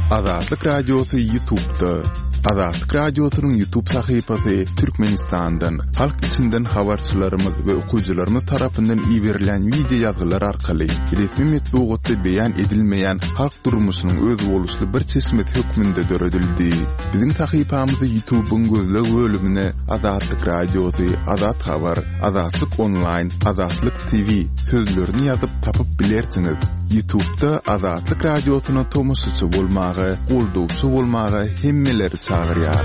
Azatlyk Radiosu YouTube'da. Azatlyk Radiosu'nun YouTube sayfasy Türkmenistan'dan, halk içinden habarçylarymyz we okuwçylarymyz tarapyndan ýiberilen video ýazgylar arkaly resmi metbuatda beýan edilmeýän halk durmuşynyň öz boluşly bir çeşmet hökmünde döredildi. Biziň sayfamyzy YouTube'un gözleg bölümine Azatlyk Radiosu, Azat Habar, Azatlyk Online, Azatlyk TV sözlerini ýazyp tapyp bilersiňiz. YouTube'da Azatlyk Radiosu'na tomusçy bolmagy, goldowçy bolmagy hemmeleri çağırýar.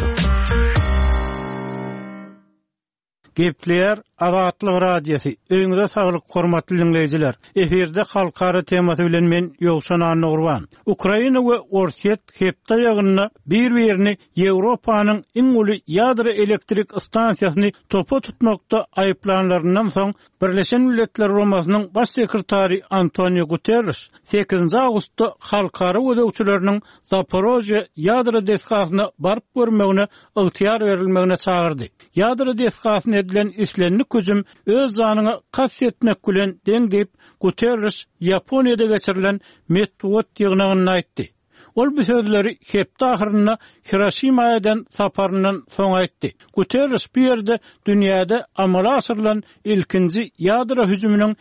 Gepler Azatlyk Radiosu. Öňüňizde saglyk hormatly dinleýijiler. Eferde halkara temasy bilen men Ýowşan Nurwan. Ukraina we Orsiýet hepde ýagyna bir-birini Ýewropanyň iň uly ýadro elektrik stansiýasyny topa tutmakda aýyplanlaryndan soň Birleşen Milletler Romasynyň baş sekretary Antonio Guterres 8 awgustda halkara ödäwçileriniň Zaporojye ýadro desgasyna baryp görmegine yltyar berilmegine çağırdy. Ýadro desgasyna edilen islenlik hüjüm öz zanyna kasy etmek bilen deňdip Guterres Ýaponiýada geçirilen metbuat ýygnagyny aýtdy. Ol bu sözleri hepde ahyryna Hiroşimadan saparynyň soň aýtdy. Guterres bu ýerde dünýäde amala asyrylan ilkinji ýadro hüjüminiň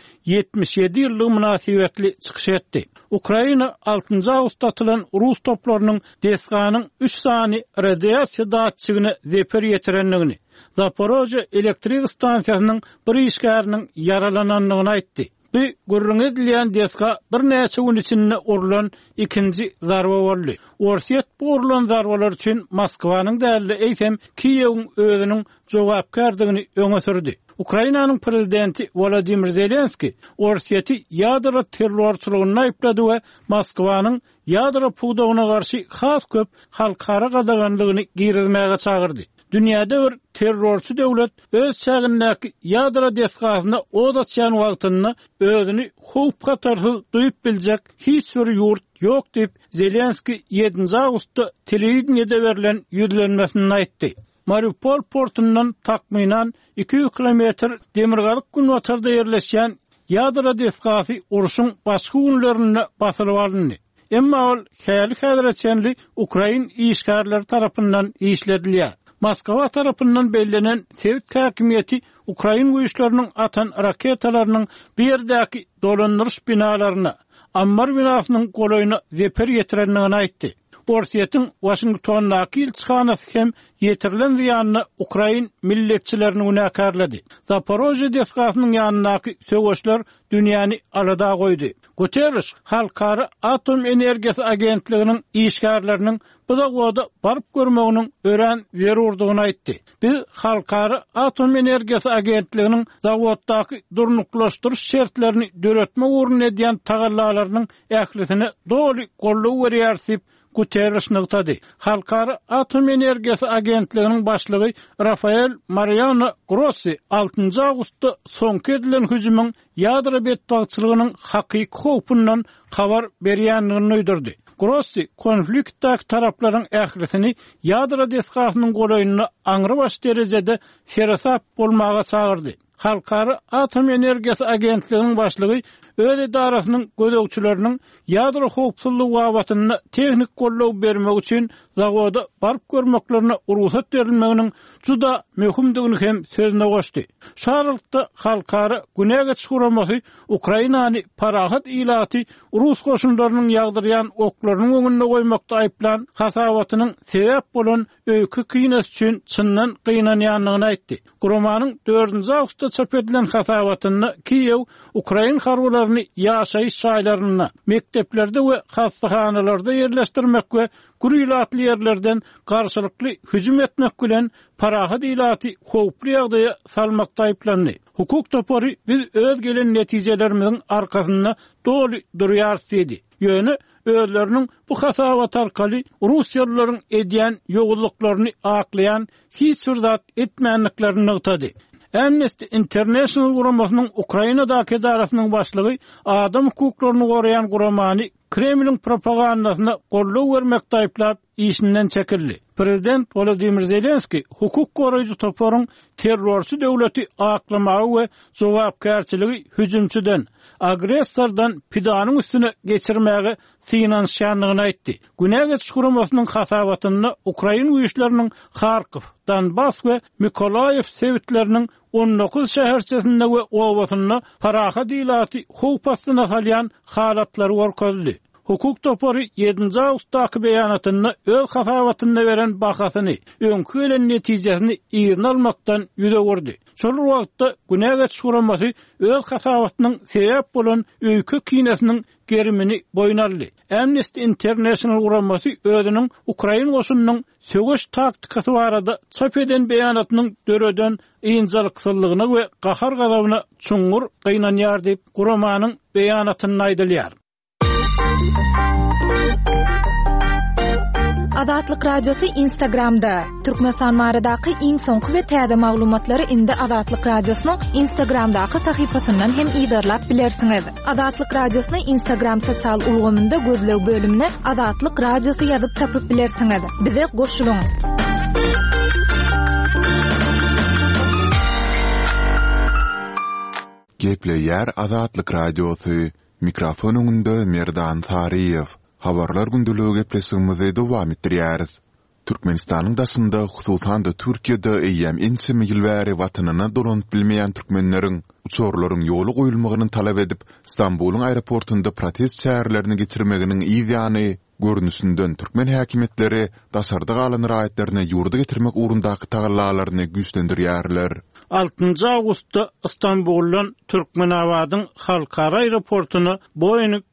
77 ýyllyk münasibetli çykyş etdi. Ukraina 6 awgustda atylan Rus toplarynyň desganyň 3 sany radiasiýa daatçygyny zeper ýetirenligini, Zaporojye elektrik stansiýasynyň bir işgäriniň yaralananlygyny aýtdy. Bu gurrun edilýän desga bir näçe gün içinde urulan ikinji zarba boldy. Orsiýet bu urulan zarbalar üçin Moskwanyň däli eýsem Kiýewiň özüniň jogapkardygyny öňe sürdi. Ukrainanyň prezidenti Volodymyr Zelenski Orsiýeti ýadro terrorçylygyny aýplady we Moskwanyň ýadro puwdagyna garşy has köp halkara gadaganlygyny girizmäge çağırdy. Dünýäde bir terrorçy döwlet öz çägindäki ýadro desgasyna odatçan wagtyny özüni howp gatarsyz duýup biljek hiç bir ýurt ýok diýip Zelenski 7 awgustda telewizionyada berilen ýüzlenmesini aýtdy. Mariupol portundan takminan 200 kilometr demirgalyk günwatarda ýerleşýän ýadro desgasy uruşyň başga günlerine basylyp alındy. Emma ol häzirçenli Ukrain işgärleri tarapyndan işledilýär. Moskwa tarapyndan bellenen Sowet häkimiýeti Ukrain güýçleriniň atan raketalarynyň bir ýerdäki dolandyryş binalaryna, ammar binasynyň golaýyna zeper ýetirenligini aýtdy. Orsiýetiň Washingtondaky elçixanasy hem ýetirilen ziýanyny Ukrain milletçilerini günakarlady. Zaporojye desgasynyň ýanynaky söwüşler dünýäni alada goýdy. Guterres halkara atom energiýasy agentliginiň işgärleriniň bu da baryp görmeginiň ören zerurdygyny aýtdy. Biz halkara atom energiýasy agentliginiň zawoddaky durnuklaşdyryş şertlerini döretme uğruna edýän tagallalarynyň ählisini doly gollaw berýär Guterres nıqtadı. Halkara Atom Energiýasy Agentliginiň başlygy Rafael Mariano Grossi 6 awgustda soňky edilen hüjümüň ýadro betbagçylygynyň hakyky howpundan habar berýänligini öýdürdi. Grossi konfliktdäki taraplaryň ählisini ýadro desgasynyň golaýyny aňry baş derejede serasap bolmaga çağırdy. Halkara Atom Energiýasy Agentliginiň başlygy öz idarasynyň gözegçileriniň ýadro howpsuzlygy wawatyny tehnik gollaw bermek üçin zawoda baryp görmeklerine ruhsat berilmeginiň juda möhümdigini hem sözüne goşdy. Şarlykda halkara günäge çyramasy Ukrainany parahat ilaty Rus goşunlarynyň ýagdyrýan oklarynyň öňüne goýmakda aýplan hasawatynyň sebäp bolan öýkü kynasy üçin çyndan gynanýanlygyny aýtdy. Gromanyň 4 awgustda çap edilen hasawatyny Kiýew Ukrain harbylaryny ýaşaýyş şaýlaryna, mekteplerde we hastahanalarda ýerleşdirmek we gurýlatly ýerlerden garşylykly hüjüm etmek bilen parahat ilaty howply ýagdaýa salmakda aýplandy. Hukuk topary biz öz gelen netijelerimiziň arkasynda doly durýar dedi. Ýöne özleriniň bu hasawat arkaly Russiýalylaryň edýän ýogurlyklaryny aklayan hiç bir zat etmänliklerini nıqtady. Amnesty International guramasynyň Ukrainadaky idarasynyň başlygy adam hukuklaryny goraýan guramany Kremliň propagandasyna gollaw bermekde aýplap işinden çekildi. Prezident Volodymyr Zelenski hukuk goraýjy toparyň terrorçy döwleti aklamagy we jogapkärçiligi hüjümçüden agressordan pidanyň üstüne geçirmäge finansiýanlygyny aýtdy. Günäge çykuramasının hasabatyny Ukraina güýçleriniň Kharkiv, Donbas we Mykolaýew sewitleriniň 19 şäherçesinde we owasyny paraha diýilati howpastyna salýan halatlary görkezdi. Hukuk topory 7-nji awgustdaky beýanatyny öz hasabatyna beren bahasyny, öňkü gelen netijesini ýygyny almakdan ýüze gördi. Şol wagtda günäge çykuramasy öz hasabatynyň sebäp bolan öýkü kinesiniň gerimini boýnaldy. Amnesty International guramasy özüniň Ukraina goşunynyň sögüş taktikasy barada çap eden beýanatynyň döreden ýynjylyksyzlygyna we gahar gazabyna çuňur gynanýar diýip guramanyň beýanatyny aýdylýar. Adatlyk radiosu Instagramda. Türkmenistan baradaky iň soňky we täze maglumatlary indi Adatlyk radiosynyň Instagramdaky sahypasyndan hem ýydarlap bilersiňiz. Adatlyk radiosyny Instagram sosial ulgamynda gözlew bölümine Adatlyk radiosu ýazyp tapyp bilersiňiz. Bize goşulyň. Gepleýär Adatlyk radiosu. Mikrofon öňünde Merdan Tariýew. Habarlar gündülügi gepleşigimizi dowam etdirýäris. Türkmenistanyň daşynda, hususan da Türkiýede eýýäm ençe ýylbäri watanyna dolanyp bilmeýän türkmenleriň uçurlaryň ýoly goýulmagyny talap edip Istanbulyň aeroportunda protest çäherlerini geçirmeginiň ýygyny görnüşinden türkmen häkimetleri daşarda galan raýatlaryny ýurda getirmek ugrundaky tagallalaryny güýçlendirýärler. 6 Awgustda Istanbuldan Türkmenawadyň halkara aeroportuna Boeing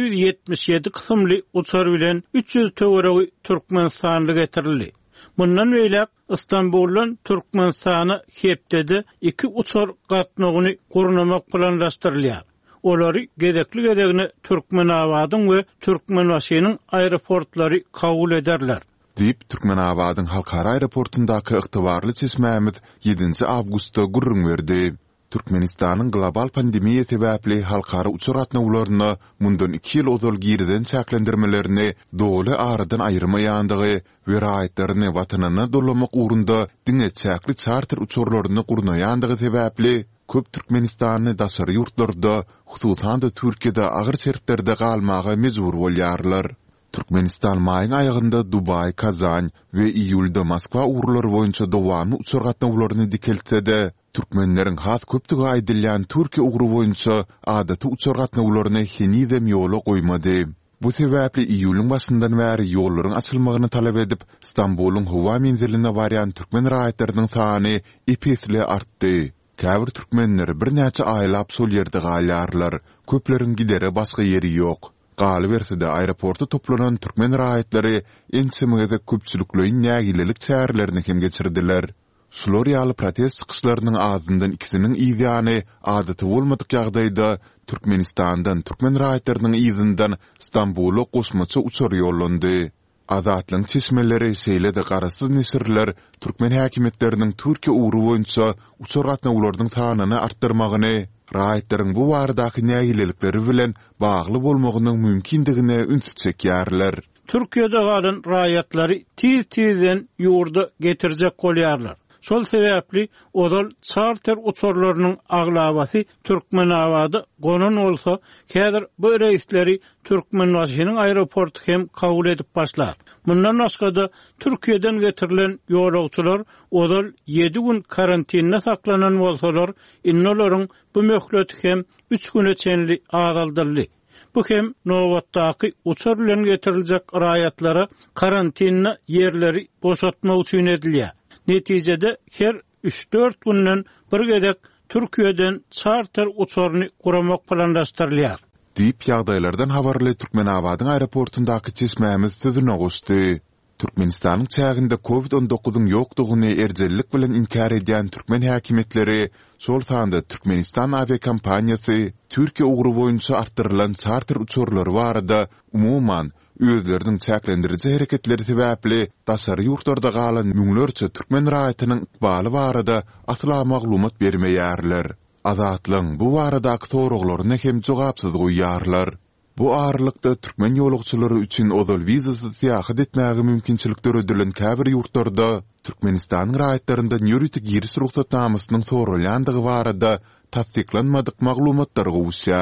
777 kysymly uçar bilen 300 töweregi Türkmenistanly getirildi. Bundan beýlek Istanbuldan Türkmenistana hepdede 2 uçar gatnagyny gurnamak planlaşdyrylýar. Olary gedekli Türkmenawadyň we Türkmenbaşynyň aeroportlary kabul ederler. Diýip Türkmenawadyň halkara aeroportundaky ygtybarly çeşmämiz 7 Awgustda gurrun berdi. Türkmenistanyň global pandemiýa sebäpli halkara uçur gatnawlaryny mundan 2 ýyl ozal giriden çäklendirmelerini doly aradan aýyrmaýandygy we raýatlaryny watanyna dolamak ugrunda diňe çäkli charter uçurlaryny gurnaýandygy sebäpli köp Türkmenistanyň daşary ýurtlarynda, hususan da Türkiýede agyr şertlerde galmaga mejbur bolýarlar. Türkmenistan maýyň aýagynda Dubay, Kazan we iýulda Moskwa ugrulary boýunça dowamly uçur gatnawlaryny dikeltse-de, türkmenleriň has köpdigi aýdylýan Türkiýe ugru boýunça adaty uçur gatnawlaryny henizem ýola goýmady. Bu sebäpli iýulyň başyndan bäri ýollaryň açylmagyny talap edip Istanbulyň howa menziline barýan türkmen raýatlarynyň sany epesle artdy. Käbir türkmenler bir näçe aýlap sol ýerde galýarlar, köpleriň gidere başga ýeri ýok. Galyberside aeroporta toplanan türkmen raýatlary ençemegede köpçülikleýin nägilelik çäherlerini hem geçirdiler. Şolary protest çykyşlarynyň azyndan ikisiniň ýygyny adaty bolmadyk ýagdaýda Türkmenistandan türkmen raýatlarynyň ýyzyndan Istanbuly gosmaça uçur ýollandy. Azatlyň çeşmeleri seýlede garasyz nesirler türkmen häkimetleriniň Türkiýe ugru boýunça uçur gatnawlarynyň sanyny artdyrmagyny, raýatlaryň bu baradaky nägilelikleri bilen bagly bolmagynyň mümkindigine ünsüz çekýärler. Türkiýede galan raýatlary tiz-tizden ýurda getirjek bolýarlar. Şol sebäpli odal charter uçurlarynyň aglabasy Türkmenawada gonan bolsa, häzir bu reisleri Türkmenbaşynyň aeroportu hem kabul edip başlar. Bundan başga Türkiýeden getirilen ýolagçylar odal 7 gün karantinne saklanan bolsalar, innolaryň bu möhleti hem 3 güne çenli azaldyrly. Bu hem nowatdaky uçur bilen getiriljek raýatlara karantinne ýerleri boşaltma üçin edilýär. Netijede her 3-4 günden bir gedek Türkiýeden charter uçuryny guramak planlaşdyrylýar. Diýip ýagdaýlardan habarly Türkmenawadyň aeroportundaky çeşmämiz sözüne goşdy. Türkmenistanyň çäginde COVID-19-yň ýokdugyny erjellik bilen inkar edýän türkmen häkimetleri şol sanda Türkmenistan aviakompaniýasy Türkiýe ugru boýunça artdyrylan charter uçurlary barada umuman özleriniň çäklendiriji hereketleri sebäpli daşary ýurtlarda galan müňlerçe türkmen raýatynyň ykbaly barada asla maglumat bermeýärler. Azatlyň bu baradaky soraklaryna hem jogapsyz goýýarlar. Bu ağırlıkta Türkmen ýolagçylary üçin ozal vizasy seýahat etmäge mümkinçilikler ödülen käbir ýurtlarda Türkmenistanyň raýatlaryndan ýürütik giriş ruhsatnamasynyň sorulýandygy barada tasdiklanmadyk maglumatlar gowuşýar.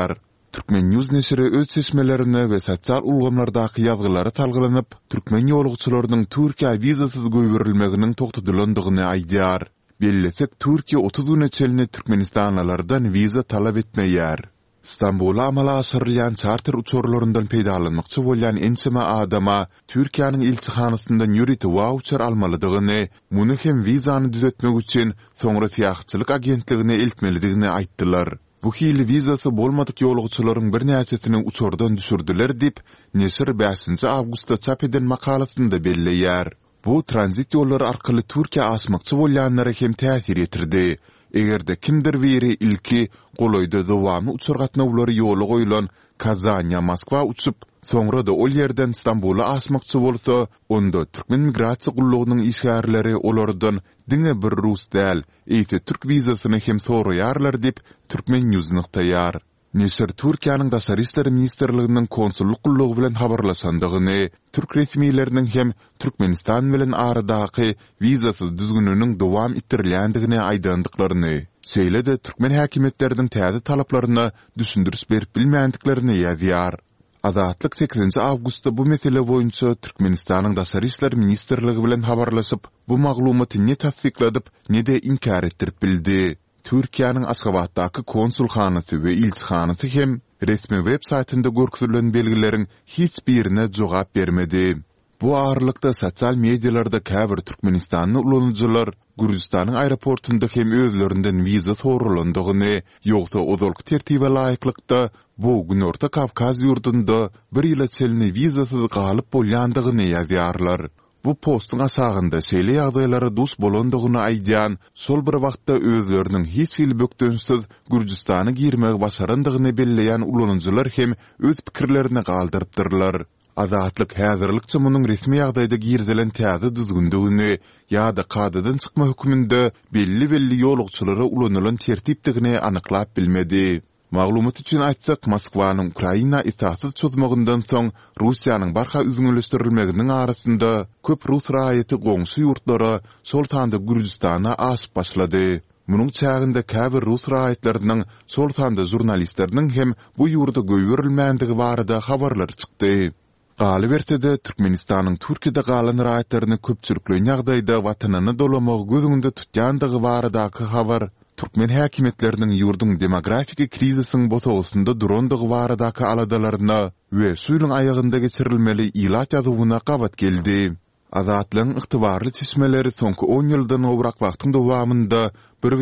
Türkmen News neşri öz seçmelerini we sosial ulgamlardaky ýazgylary talgylanyp, türkmen ýolugçylarynyň Türkiýe wizasyz göýberilmeginiň togtudylandygyny aýdýar. Bellesek Türkiýe 30 gün içerisinde Türkmenistanlardan wiza talap etmeýär. İstanbul'a amala aşyrylýan charter uçurlaryndan peýdalanmakçy bolýan ençeme adama Türkiýanyň elçihanasyndan ýüriti voucher almalydygyny, muny hem wizany düzetmek üçin soňra tiýakçylyk agentligine eltmelidigini aýtdylar. Bu hili vizası bolmadyk ýolugçylaryň bir näçesini uçurdan düşürdiler dip neşir 5 awgustda çap eden makalasynda belleýär. Bu transit ýollary arkaly Türkiýe asmakçy bolýanlara hem täsir etirdi. Egerde kimdir biri ilki goloyda dowamy uçur gatnawlary ýoly goýulan Kazanya, Moskwa uçup, soňra da ol ýerden Istanbul'a asmakçy bolsa, onda Türkmen migrasiýa gullugynyň işgärleri olardan diňe bir rus däl, eýti türk wizasyny hem soraýarlar dip Türkmen News nyktaýar. Neşir Türkiýanyň Daşary işleri ministrliginiň konsulluk gullugy bilen habarlaşandygyny, türk resmiýetleriniň hem Türkmenistan bilen aradaky wizasyz düzgünlüğiniň dowam etdirilýändigini aýdandyklaryny, şeýle-de türkmen häkimetleriniň täze talaplaryna düşündürüş berip bilmändiglerini ýazýar. Azatlyk 8 awgustda bu mesele boýunça Türkmenistanyň Daşary işleri ministrligi bilen habarlaşyp, bu maglumaty ne tasdikladyp, ne de inkar etdirip bildi. Türkiýanyň Aşgabatdaky konsulhanasy we elçihanasy hem resmi web saytynda görkezülen belgileriň hiç birine jogap bermedi. Bu ağırlykda sosial medialarda käbir Türkmenistanly ulanyjylar Gürjistanyň aeroportunda hem özlerinden wiza soralandygyny, ýogsa ozalky tertibe laýyklykda bu gün Orta Kavkaz ýurdunda bir ýyla çelini wizasyz galyp bolýandygyny ýazýarlar. Bu postun asagında şeýle ýagdaýlara dus bolandygyny aýdýan, sol bir wagtda özleriniň hiç ýyl bökdönsiz Gürjistany girmegi başarandygyny belleýän ulanyjylar hem öz pikirlerini galdyrypdyrlar. Azatlyk häzirlikçi munyň resmi ýagdaýda girdilen täze düzgündigini ýa-da kadadan çykma hökmünde belli ýolugçylara ulanylan tertipdigini anyklap bilmedi. Maglumat üçin aýtsak, Moskwanyň Ukraina itaatsyz çözmegininden soň Russiýanyň barha üzgünleşdirilmeginiň arasynda köp rus raýaty goňşy ýurtlara, şol tanda Gürjistana aşyp başlady. Munyň çäginde käbir rus raýatlarynyň, şol tanda jurnalistleriniň hem bu ýurda göýberilmänligi barada habarlar çykdy. Galybertede Türkmenistanyň Türkiýede galan raýatlaryny köpçülikli ýagdaýda watanyny dolamagy gözüňde tutýandygy baradaky habar Türkmen häkimetleriniň ýurduň demografik krizisyň botagysynda durandygy baradaky aladalaryna we suýuň aýagynda geçirilmeli ilat ýazywyna gabat geldi. Azatlyň ygtybarly çeşmeleri soňky 10 ýyldan gowrak wagtyň dowamında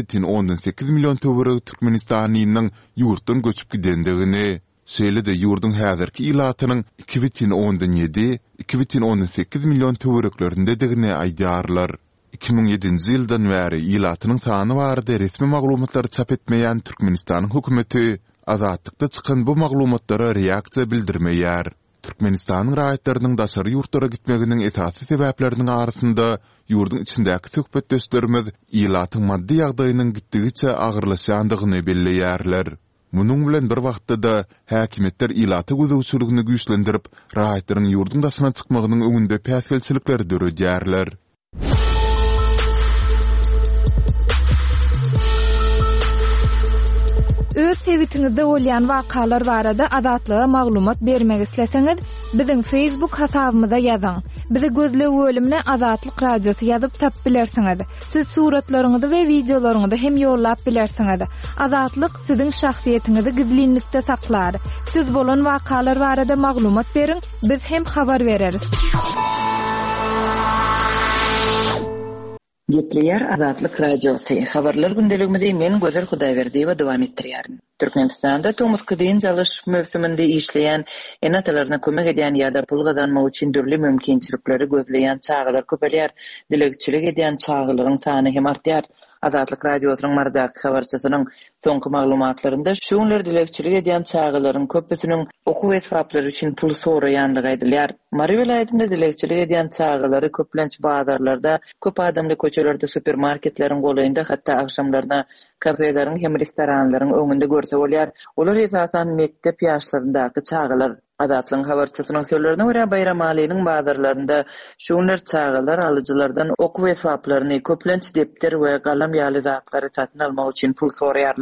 1,8 million töwereg Türkmenistanyň ýurtdan göçüp gidendigini, şeýle-de ýurduň häzirki ilatynyň 2,7-2,18 million töwereklerinde aýdýarlar. 2007-nji ýyldan bäri ilatynyň sany barada resmi maglumatlary çap etmeýän Türkmenistanyň hökümeti azatlykda çykan bu maglumatlara reaksiýa bildirmeýär. Türkmenistanyň raýatlarynyň daşary ýurtlara gitmeginiň esasy sebäpleriniň arasynda ýurdun içindäki söhbetdeşlerimiz ilatyň maddi ýagdaýynyň gitdigiçe agyrlaşýandygyny belleýärler. Munyň bilen bir wagtda da häkimetler ilaty gözegçiligini güýçlendirip, raýatlaryň ýurdun daşyna çykmagynyň öňünde päsgelçilikler döredýärler. Öz sewitingizde bolýan wakalar barada azatlyga maglumat bermek isleseňiz, biziň Facebook hasabymyza ýazyň. Bizi gözlegi bölümine Azatlyk Radiosu ýazyp tap bilersiňiz. Siz suratlaryňyzy we videolaryňyzy hem ýollap bilersiňiz. Azatlyk siziň şahsiýetiňizi gizlinlikde saklar. Siz bolan wakalar barada maglumat beriň, biz hem habar bereriz. Gepleýär Azatlyk Radiosu. Habarlar gündeligimizi men Gözel Hudaýberdi we dowam etdirýärin. Türkmenistanda tömüski diň jalyş mövsüminde işleýän, enatalaryna kömek edýän ýa-da pul gazanmak üçin dürli mümkinçilikleri gözleýän çağlar köpelýär. Dilegçilik edýän çağlaryň sany hem artýar. Azatlyk Radiosynyň mardaky habarçysynyň soňky maglumatlarynda şuňlar dilegçilik edýän çağlaryň köpüsiniň okuw esbaplary üçin pul soraýandygy aýdylýar. Mary vilayatynda dilegçilik edýän çağlary köplenç bazarlarda, köp adamly köçelerde, supermarketleriň goýunda, hatda akşamlaryna kafeleriň hem restoranlaryň öňünde görse bolýar. Olar esasan mektep ýaşlaryndaky çağlar. Azatlyň habarçysynyň sözlerine görä bayram alynyň bazarlarynda şuňlar çağlar alyjylardan okuw esbaplaryny, köplenç depter we galam ýaly zatlary satyn almak üçin pul soraýarlar.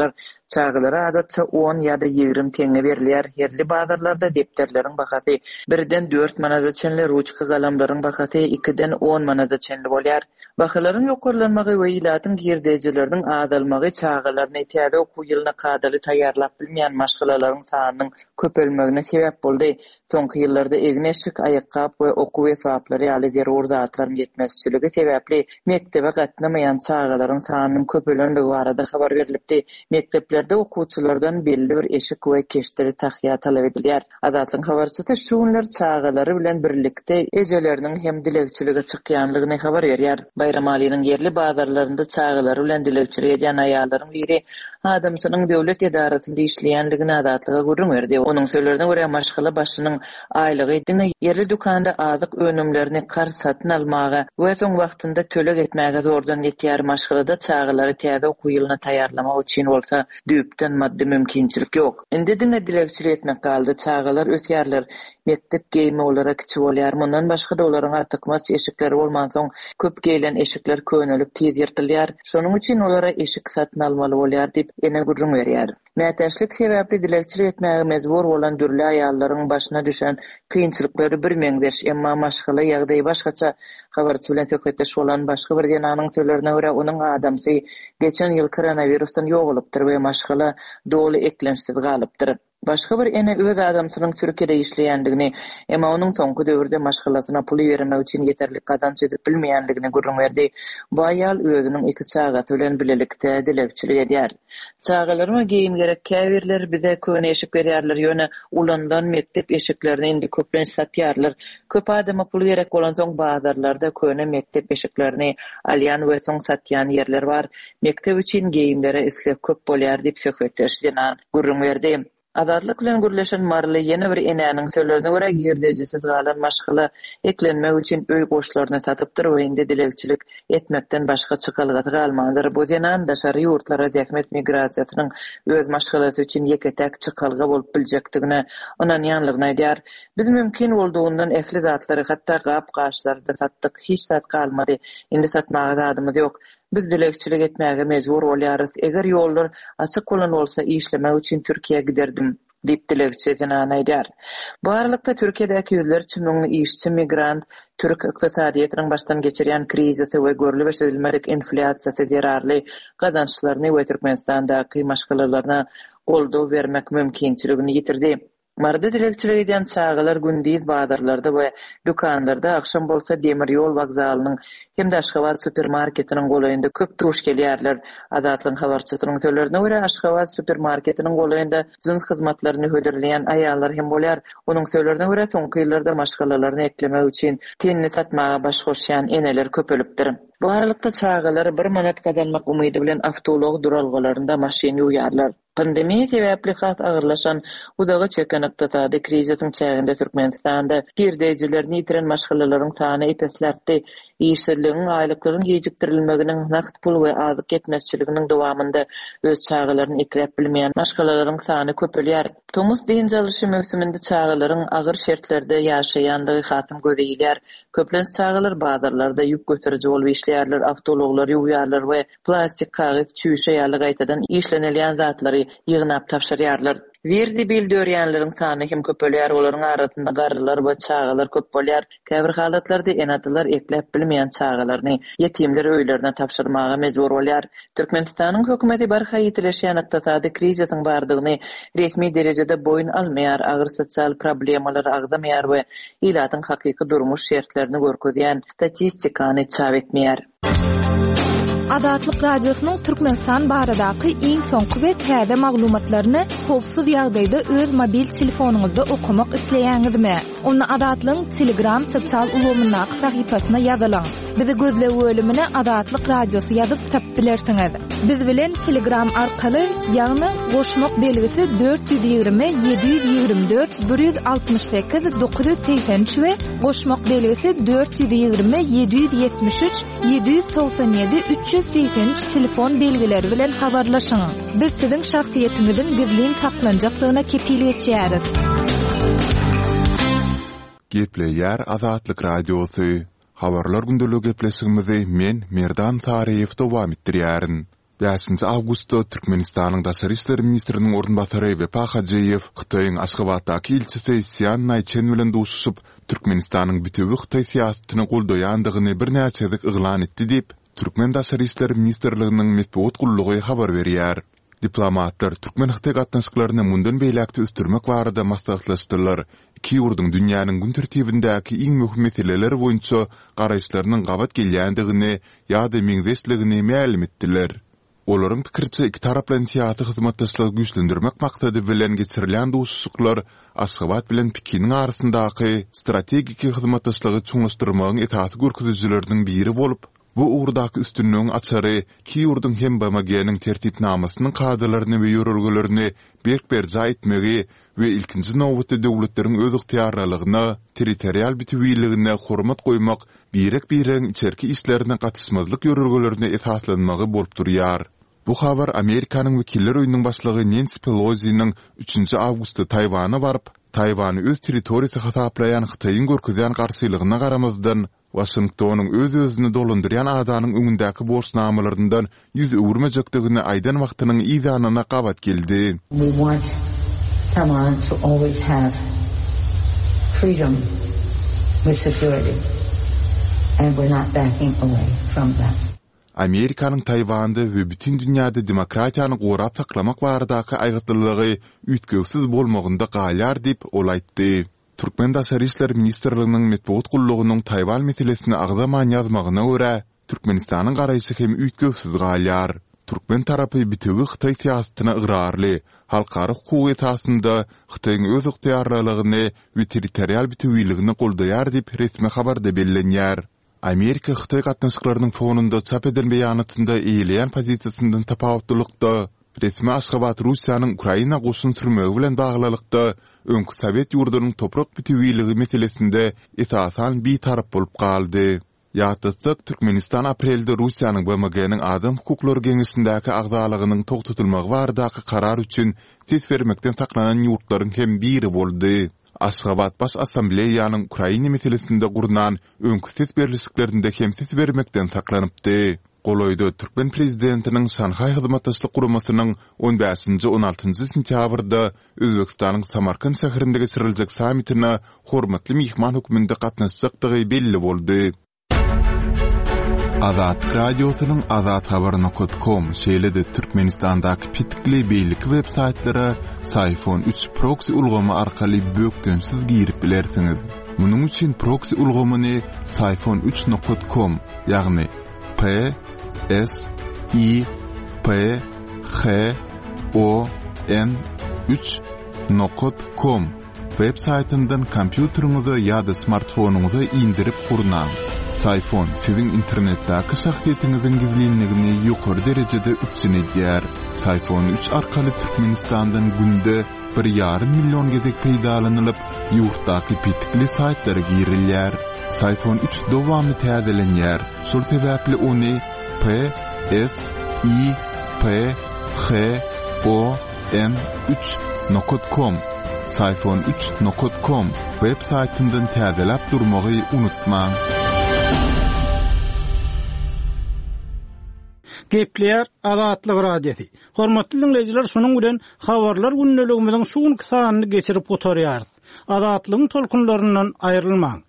Çağılara adatça 10 ýa-da 20 teňe berilýär. Herli bazarlarda depterleriň bahaty 1-den 4 manadaçenli ruçka galamlaryň bahaty 2-den 10 manadaçenli bolýar. Bahalaryň ýokarlanmagy we ýylatyň girdejileriň adalmagy çağılaryny täze okuw ýylyna kadaly taýýarlap bilmeýän maşgalalaryň sanynyň köpelmegine sebäp boldy. Soňky ýyllarda egneşik, aýakkap we okuw esaplary ýaly zerur zatlaryň ýetmezçiligi sebäpli mektebe gatnamaýan çağılaryň sanynyň köpelenligi barada habar berilipdi. Mekteplerde okuwçylardan belli bir eşik we keşdiri tahyýa talap edilýär. Adatlyň habarçysy şu günler çağılary bilen birlikde ejeleriniň hem dilekçiligi çykýanlygyny habar berýär. Bayram alynyň yerli bazarlarynda çağılary bilen dilekçilik edýän aýallaryň biri adamsynyň döwlet edarasynda işleýänligini adatlyga görüňerdi. Onuň sözlerine görä maşgala başynyň aýlygy edine yerli dukanda azyk önümlerini kar satyn almaga we soň wagtynda tölek etmäge zordan ýetýär. Maşgalada çağılary täze okuw ýylyna taýýarlamak üçin bolsa düýpden maddi mümkinçilik ýok. Indi diňe dilekçilik etmek galdy. Çağılar ösýärler. Mektep geyme olarak kiçi bolýar. Mundan başga da olaryň atykmaç eşikleri bolman soň köp geylen eşikler könelip tiz ýyrtylýar. Şonuň üçin olara eşik satyn almaly bolýar diýip ene gurrun berýär. Mätäçlik sebäpli dilekçilik etmäge mezbur bolan dürli aýallaryň başyna düşen kynçylyklary bir meňdeş, emma maşgala ýagdaý başgaça. Habarçy bilen söhbetdeş bolan başga bir denanyň sözlerine görä onuň adamsy geçen ýyl koronavirusdan ýogalypdyr we maşgala doly eklençsiz galypdyr. Başga bir ene öz adamsynyň Türkiýede işleýändigini, emma onuň soňky döwürde maşgalasyna pul bermek üçin ýeterli kazanç edip bilmeýändigini gurrun berdi. Bu aýal özüniň iki çağaty bilen bilelikde dilekçilik edýär. Çağalaryma geyim gerek käbirler bize köne eşik berýärler, ýöne ulandan mektep eşiklerini indi köplenç satýarlar. Köp adama pul gerek bolan soň bazarlarda köne mektep eşiklerini alýan we soň satýan ýerler bar. Mektep üçin geyimlere isleg köp bolýar diýip söhbetleşdiler. Gurrun berdi. Azadlyk bilen gürleşen marly ýene bir enäniň sözlerine görä girdejisiz galan maşgala eklenmek üçin öý goşlaryny satypdyr we indi dilekçilik etmekden başga çykalgaty galmandyr. Bu denan daşary ýurtlara däkmet migrasiýasynyň öz maşgalasy üçin ýeketek çykalga bolup biljekdigine onan ýanlygyny aýdýar. Biz mümkin boldugundan ähli zatlary hatda gap gaşlary da satdyk, hiç zat galmady. Indi satmaga zadymyz ýok. Biz dilekçilik etmäge mezbur bolýarys. Eger ýollar açyk bolan bolsa işlemek üçin Türkiýe giderdim diýip dilekçi aýdýar. Bu aralykda Türkiýedäki ýüzlerçe müň işçi migrant Türk ykdysadyýetynyň başdan geçirýän krizisi we görülip edilmedik inflasiýasy zerarly gazançlaryny we Türkmenistandaky maşgalalaryna goldaw bermek mümkinçiligini ýitirdi. Marda dilekçilik edýän çağılar gündüz bazarlarda we dukanlarda, akşam bolsa demir ýol wagzalynyň hem de Aşgabat supermarketiniň golaýynda köp duruş gelýärler. Azatlyň habarçysynyň sözlerine görä Aşgabat supermarketiniň golaýynda jyns hyzmatlaryny höderleýän aýallar hem bolýar. Onuň sözlerine görä soňky ýyllarda maşgalalaryny eklemek üçin tenni satmaga baş goşýan eneler köpelipdir. Bu aralykda çağılar 1 manat kazanmak umydy bilen awtolog duralgalarynda maşyn ýuýarlar. Pandemiýa sebäpli hat agyrlaşan udagy çeken ykdysady krizisiň çäginde Türkmenistanda girdejlerini ýitiren maşgalalaryň sany epeslerdi. İşsizligiň, aýlyklaryň ýejikdirilmeginiň, nakt pul we azyk etmezçiliginiň dowamında öz çağılaryny eklep bilmeýän maşgalalaryň sany köpelýär. Tomus diýen jalyşy mövsüminde çağılaryň agyr şertlerde ýaşaýandygy hatym gözeýilýär. Köplenç çağılar bazarlarda ýük göteriji bolup işleýärler, awtologlar ýuwýarlar we plastik kagys çüýşe ýaly gaýtadan işlenilýän zatlary ýygnap tapşyrýarlar. Zerdi bildirýänleriň sany hem köpelýär, olaryň arasynda garrylar we çağılar köp bolýar. Käbir halatlarda enatylar eklep bilmeýän çağılaryny ýetimler öýlerine tapşyrmaga mezbur bolýar. Türkmenistanyň hökümeti barha ýetileşýän ykdysady krizisiň bardygyny resmi derejede boyun almaýar, agyr sosial problemalar agdamaýar we ýylatyň hakyky durmuş şertlerini görkezýän statistikany çap etmeýär. Azatlyk radiosynyň Türkmenistan baradaky iň soňky we täze maglumatlaryny howpsuz ýagdaýda öz mobil telefonuňyzda okumak isleýäňizmi? Onu Azatlyň Telegram sosial ulgamynyň sahypasyna ýazylaň. Bizi gözle bölümine Azatlyk radiosy ýazyp tapylersiňiz. Biz bilen Telegram arkaly ýagny goşmak belgisi 420 724 168 983 we goşmak belgisi 420 773 797 383 telefon belgileri bilen habarlaşyň. Biz siziň şahsiýetinizin gizlin saklanjakdygyna kepillik etýäris. Gepleýär Azatlyk radiosy. Habarlar gündeligi gepleşigimizi men Merdan Tariýew dowam etdirýärin. 5 avgustda Türkmenistanyň Daşary işleri ministriniň orunbasary we Pahajeýew Hytaýyň Aşgabatdaky ilçisi Sian Nayçen bilen duşuşyp Türkmenistanyň bütübi Hytaý siýasatyny goldaýandygyny bir näçedik yglan etdi diýip Türkmen Daşary işleri ministrliginiň medeniýet gullugy habar berýär. Diplomatlar Türkmen Hytaý gatnaşyklaryny mundan beýlekde üstürmek barada maslahatlaşdylar. Iki ýurduň dünýäniň gün tertibindäki iň möhüm meseleler boýunça garaýşlarynyň gabat gelýändigini ýa-da meňzeşligini ma'lum etdiler. Olaryň pikirçe iki taraplan siýasy hyzmatdaşlygy güýçlendirmek maksady bilen geçirilen duşuşyklar Aşgabat bilen Pekiniň arasyndaky strategik hyzmatdaşlygy çoňlaşdyrmagyň esasy görkezijilerinden biri bolup, bu uğurdaky üstünlüğün açary iki ýurduň hem bamagiyanyň tertipnamasynyň kadrlaryny we ýörelgelerini berk-berja etmegi we ilkinji nowbatda döwletleriň öz ygtyarlygyna, territorial bütünligine hormat goýmak, birek-birek içerki işlerine gatnaşmazlyk ýörelgelerini esaslanmagy bolup durýar. Bu habar Amerikanyň wekiller öýüniň başlygy Nancy Pelosi'niň 3 awgustda Taýwana baryp, Taýwany öz territoriýasy hasaplayan Hytaýyň görkezýän garşylygyna garamazdan Washingtonyň öz-özüni dolandyrýan adanyň öňündäki borçnamalaryndan ýüz öwürmejekdigini aýdan wagtynyň izanyna gabat geldi. We want Taiwan to always have freedom with security, and we're not backing away from that. Amerikanyň Taýwanda we bütün dünýäde demokratiýany gorap saklamak baradaky aýgytlygy üýtgewsiz bolmagynda galýar diýip ol aýtdy. Türkmen Daşary işleri ministrliginiň medeniýet gullugynyň Taýwan meselesini agdaman ýazmagyna görä, Türkmenistanyň garaýşy hem üýtgewsiz galýar. Türkmen tarapy bütübi Hytaý siýasatyna ygyrarly, halkara hukuky esasynda Hytaýyň öz ygtyarlygyny we territorial bütünligini goldaýar diýip resmi habarda bellenýär. Amerika Hytaý gatnaşyklarynyň fonunda çap edilen beýanatynda eýilýän pozisiýasyndan tapawutlykda resmi Aşgabat Russiýanyň Ukraina goşun sürmegi bilen baglylykda öňkü Sowet ýurdunyň toprak bütünligi meselesinde esasan bir tarap bolup galdy. Ýa-da Türkmenistan aprelde Russiýanyň BMG-niň adam hukuklary geňişindäki agdalygynyň togtutulmagy baradaky karar üçin ses bermekden saklanan ýurtlaryň hem biri boldy. Aşgabat Baş Assambleýanyň Ukraina meselesinde gurunan öňkü ses berişiklerinde hem ses bermekden saklanypdy. Goloýda Türkmen prezidentiniň Şanhaý hyzmatdaşlyk guramasynyň 15-16 sentýabrda Özbekistanyň Samarkand şäherinde geçiriljek sammitine hormatly mihman höküminde gatnaşjakdygy belli boldy. Azat radiosynyň azathabar.com şeýlede Türkmenistandaky pitikli beýlik web saytlara Sayfon 3 proxy ulgamy arkaly bökdönsiz girip bilersiňiz. Munyň üçin proxy ulgamyny sayfon3.com ýagny sayfon3.com web saytyndan kompýuteriňize ýa-da smartfonuňyza indirip gurnaň. Sayfon siziň internetdäki şahsiýetiňiziň gizlinligini ýokary derejede üçin edýär. Sayfon 3 arkaly Türkmenistandan günde 1,5 milyon gezek peýdalanylyp, ýurtdaky pitikli saytlara girilýär. Sayfon 3 dowamy täzelenýär. Şol sebäpli ony sayfon3.com sayfon3.com web saytyndan täzelep durmagy unutmaň. Gepler Azatlyk radiosi. Hormatly dinleyijiler, şonuň bilen habarlar günneligimiziň şu günkü sanyny geçirip oturýarys. Azatlygyň tolkunlaryndan aýrylmaň.